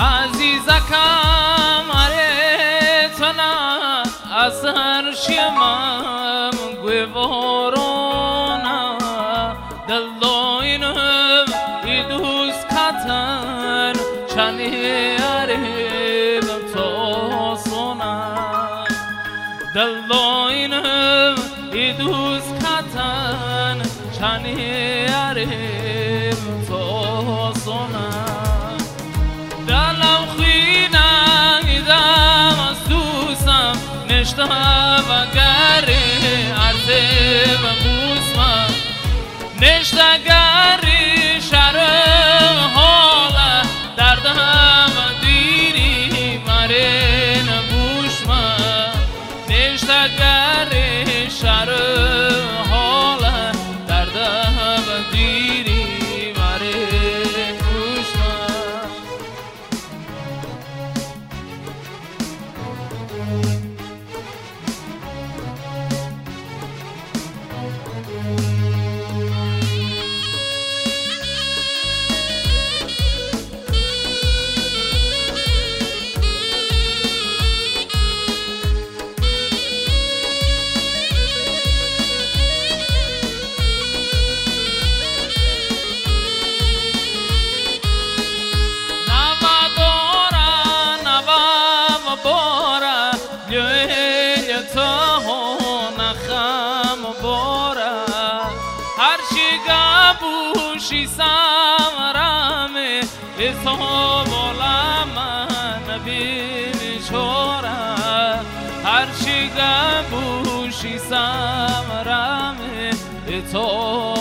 عزیزکم ارتنا اثر شیمم گویوارونا دلوینم ایدوز کتن چنی اریم تو سونا دلوینم ایدوز کتن چنی اریم تو سونا دلم خینا ایدم از دوستم نشته و گری عرضه و بوسمم نشته گری شرم حاله دردم دیری مرین بوشمم نشته گری شرم حاله دردم دیری مرین بوشمم بوشی سامرامه اسو بولا من بین چورا هر چی بوشی سامرامه تو